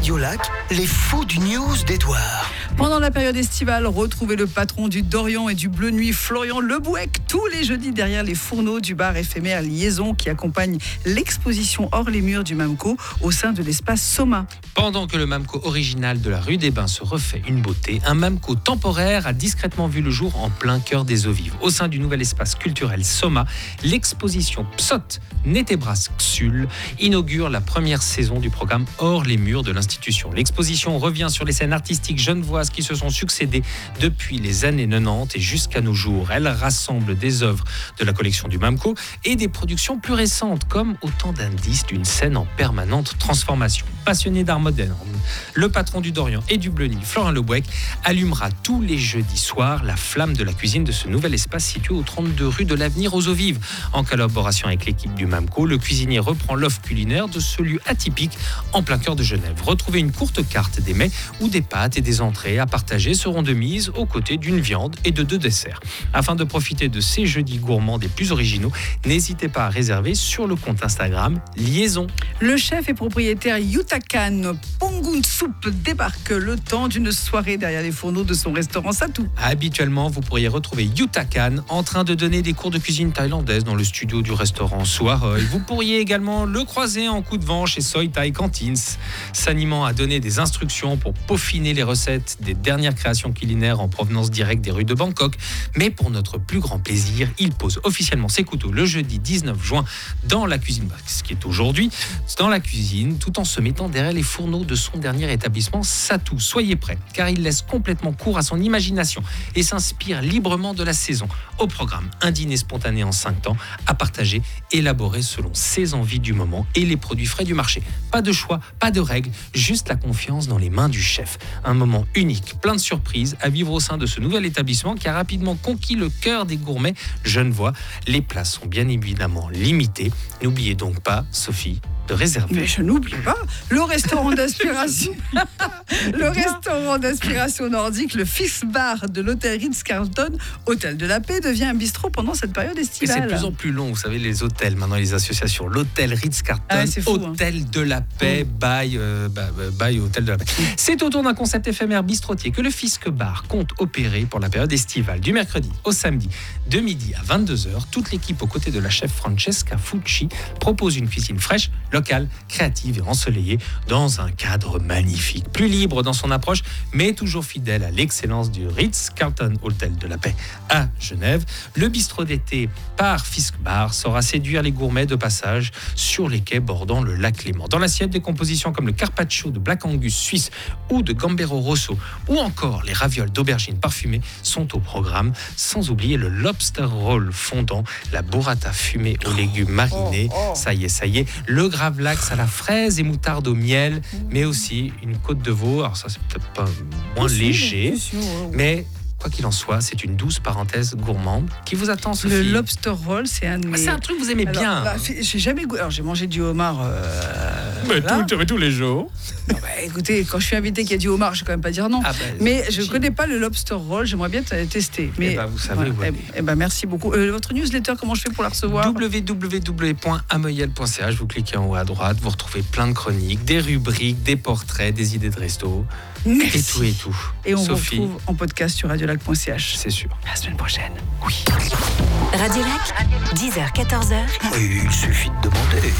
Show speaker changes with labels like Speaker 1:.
Speaker 1: Radiolac, les fous du news d'Edouard.
Speaker 2: Pendant la période estivale, retrouvez le patron du Dorian et du Bleu Nuit, Florian Lebouec, tous les jeudis derrière les fourneaux du bar éphémère Liaison qui accompagne l'exposition Hors les murs du Mamco au sein de l'espace Soma.
Speaker 3: Pendant que le Mamco original de la rue des Bains se refait une beauté, un Mamco temporaire a discrètement vu le jour en plein cœur des eaux vives. Au sein du nouvel espace culturel Soma, l'exposition Psot Netebras Xul inaugure la première saison du programme Hors les murs de l'institution. L'exposition revient sur les scènes artistiques genevoises qui se sont succédées depuis les années 90 et jusqu'à nos jours. Elle rassemble des œuvres de la collection du Mamco et des productions plus récentes, comme autant d'indices d'une scène en permanente transformation. Passionné d'art moderne, le patron du Dorian et du Bleu Nuit, Florian Lebouec, allumera tous les jeudis soirs la flamme de la cuisine de ce nouvel espace situé au 32 rue de l'Avenir aux Eaux Vives. En collaboration avec l'équipe du Mamco, le cuisinier reprend l'offre culinaire de ce lieu atypique en plein cœur de Genève. Retrouvez une courte carte des mets où des pâtes et des entrées à partager seront de mise aux côtés d'une viande et de 2 desserts. Afin de profiter de ces jeudis gourmands des plus originaux, n'hésitez pas à réserver sur le compte Instagram Liaison.
Speaker 2: Le chef et propriétaire Yutakan Pongun Soup débarque le temps d'une soirée derrière les fourneaux de son restaurant Satou.
Speaker 3: Habituellement, vous pourriez retrouver Yutakan en train de donner des cours de cuisine thaïlandaise dans le studio du restaurant Suaroy. Vous pourriez également le croiser en coup de vent chez Soi Thai Cantines, s'animant à donner des instructions pour peaufiner les recettes des dernières créations culinaires en provenance directe des rues de Bangkok. Mais pour notre plus grand plaisir, il pose officiellement ses couteaux le jeudi 19 juin dans la cuisine, ce qui est aujourd'hui, dans la cuisine, tout en se mettant derrière les fourneaux de son dernier établissement Satou. Soyez prêts, car il laisse complètement cours à son imagination et s'inspire librement de la saison. Au programme, un dîner spontané en 5 temps, à partager, élaboré selon ses envies du moment et les produits frais du marché. Pas de choix, pas de règles, juste la confiance dans les mains du chef. Un moment unique, plein de surprises à vivre au sein de ce nouvel établissement qui a rapidement conquis le cœur des gourmets genevois. Les places sont bien évidemment limitées. N'oubliez donc pas, Sophie, de réserver.
Speaker 2: Mais je n'oublie pas le restaurant d'inspiration. Le restaurant d'inspiration nordique, le Fix Bar de l'hôtel Ritz-Carlton, Hôtel de la Paix, devient un bistrot pendant cette période
Speaker 3: Et
Speaker 2: estivale.
Speaker 3: c'est de plus en plus long, vous savez, les hôtels, maintenant les associations. L'hôtel Ritz-Carlton,
Speaker 2: Ah ouais, c'est fou,
Speaker 3: Hôtel de la Paix, by Hôtel de la Paix. C'est autour d'un concept éphémère bistrotier que le Fisk Bar compte opérer pour la période estivale. Du mercredi au samedi, de midi à 22h, toute l'équipe aux côtés de la chef Francesca Fucci propose une cuisine fraîche, locale, créative et ensoleillée dans un cadre magnifique. Plus libre dans son approche, mais toujours fidèle à l'excellence du Ritz-Carlton Hôtel de la Paix à Genève, le bistrot d'été par Fisk Bar saura séduire les gourmets de passage sur les quais bordant le lac Léman. Dans l'assiette, des compositions comme le carpaccio de Black Angus suisse ou de Gambero Rosso ou encore les ravioles d'aubergines parfumées sont au programme, sans oublier le lobster roll fondant, la burrata fumée aux légumes marinés, ça y est, le gravlax à la fraise et moutarde au miel, mais aussi une côte de veau, alors ça c'est peut-être pas moins léger, mais quoi qu'il en soit, c'est une douce parenthèse gourmande qui vous attend, Sophie.
Speaker 2: Le lobster roll, c'est un de mes...
Speaker 3: C'est un truc que vous aimez bien.
Speaker 2: J'ai jamais goûté. Alors j'ai mangé du homard.
Speaker 3: Mais
Speaker 2: voilà.
Speaker 3: tous les jours.
Speaker 2: Non, écoutez, quand je suis invité qu'il y a du homard, je vais quand même pas dire non. Mais je connais pas le lobster roll. J'aimerais bien tester. Mais
Speaker 3: vous savez.
Speaker 2: Merci beaucoup. Votre newsletter, comment je fais pour la recevoir?
Speaker 3: www.amoyel.ch. Vous cliquez en haut à droite, vous retrouvez plein de chroniques, des rubriques, des portraits, des idées de resto.
Speaker 2: Merci.
Speaker 3: Et tout.
Speaker 2: Et on
Speaker 3: Sophie,
Speaker 2: vous retrouve en podcast sur radiolac.ch.
Speaker 3: c'est sûr.
Speaker 2: La semaine prochaine.
Speaker 3: Oui.
Speaker 4: Radiolac, 10h-14h.
Speaker 1: Il suffit de demander.